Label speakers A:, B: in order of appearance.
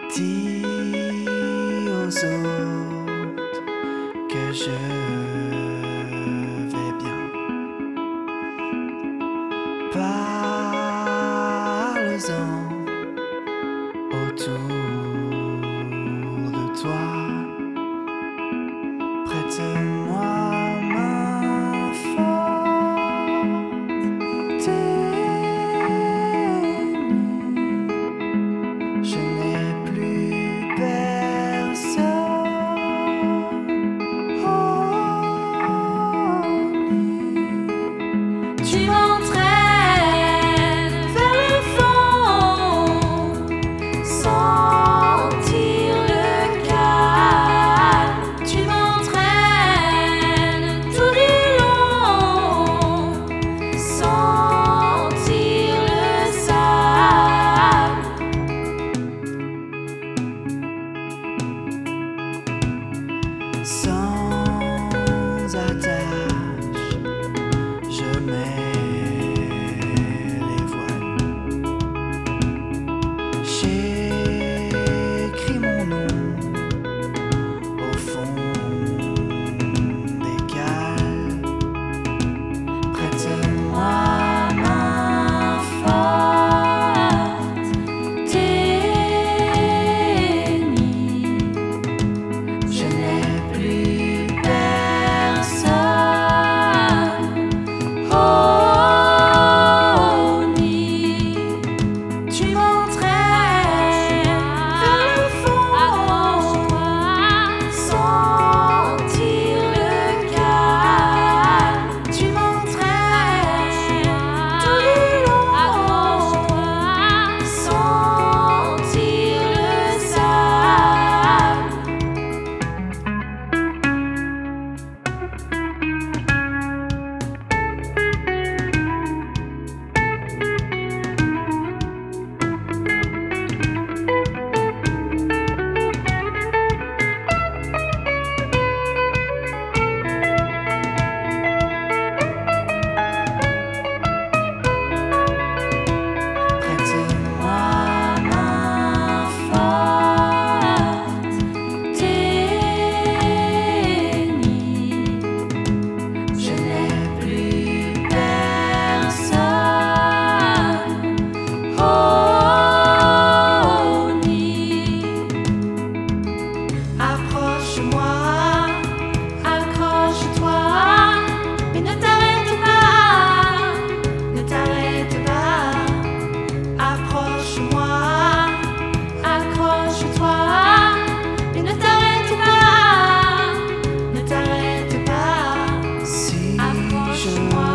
A: Dis aux autres que je vais bien. Parle-en autour de toi. Prête-moi main forte. Je n'ai plus personne.
B: Tu m'entraînes vers le fond, sentir le calme. Tu m'entraînes tout du long, sentir le sable.
A: Sans attache, je mets les voiles. J'écris mon nom au fond des cales. Prête-moi main
B: Forte, dénie.
A: je n'ai plus
B: Personne, oh ni. Tu m'entraînes vers le fond, sentir le calme. Tu m'entraînes tout du long, sentir le sable.
A: prête-moi
B: Main forte, dénie.
A: je n'ai plus
B: Personne, oh ni. Approche-moi, accroche-toi, mais ne t'arrête pas, ne t'arrête pas. Approche-moi, accroche-toi, mais ne t'arrête pas, ne t'arrête pas.
A: si je
B: Approche-moi,